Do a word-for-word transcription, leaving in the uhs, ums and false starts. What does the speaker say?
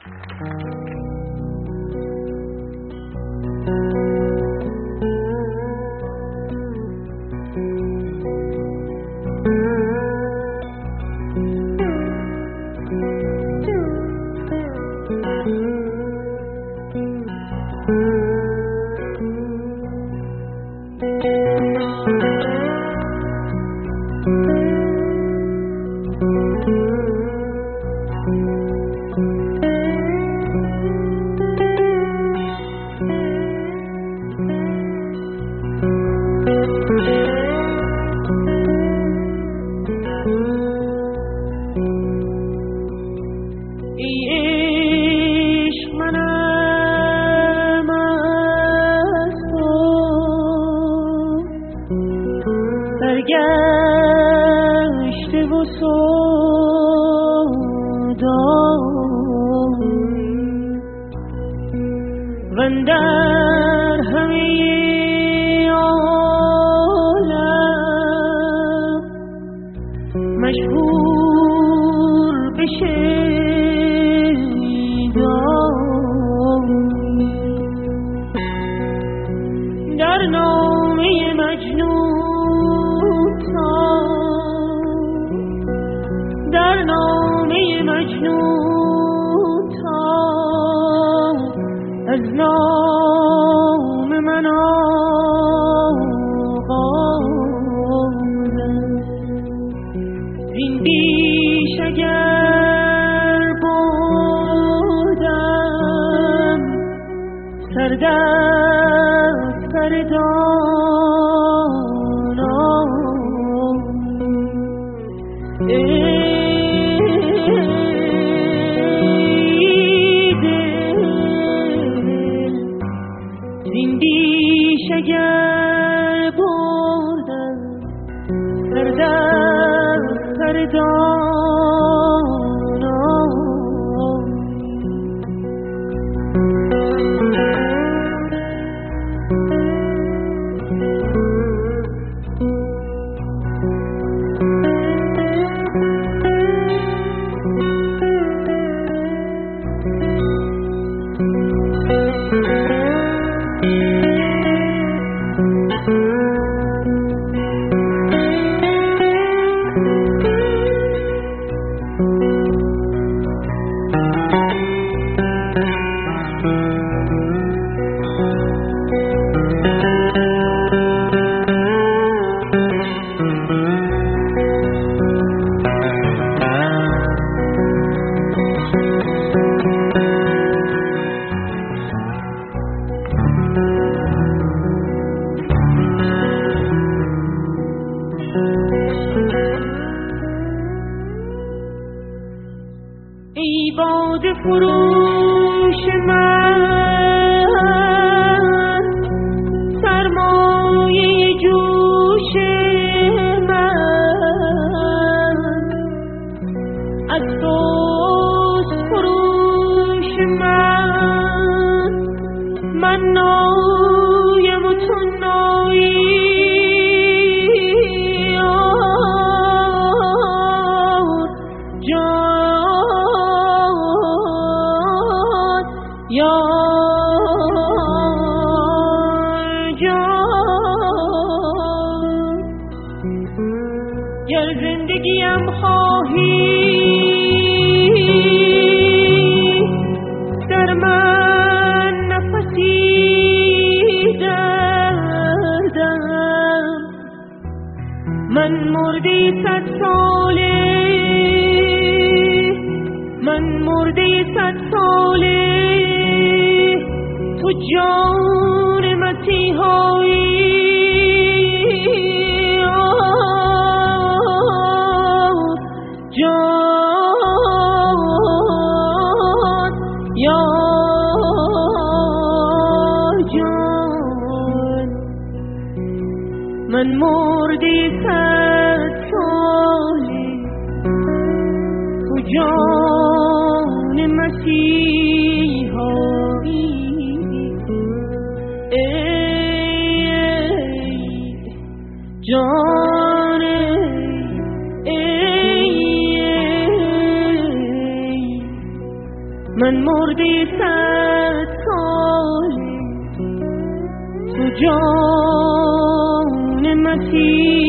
گشته و سودایی وندر همه عالم مشهور بشه در نامه مجنون در نامه مجنون تا از نام من آغاز این بیش اگر بردم سر در سر دانا این بیش اگر بردم سر در سر دانا ای باده فروش من سرمایه جوش من از دوست فروش من من نایم و تو نایی یا جان گر زندگیم خواهی در من نفسی دردم من مرده صد ساله من مرده صد ساله تو جان مسیحایی جان یا جان من مرده صد ساله تو جان مسیحایی جان ای من مردی صد سالی تو جان مسیح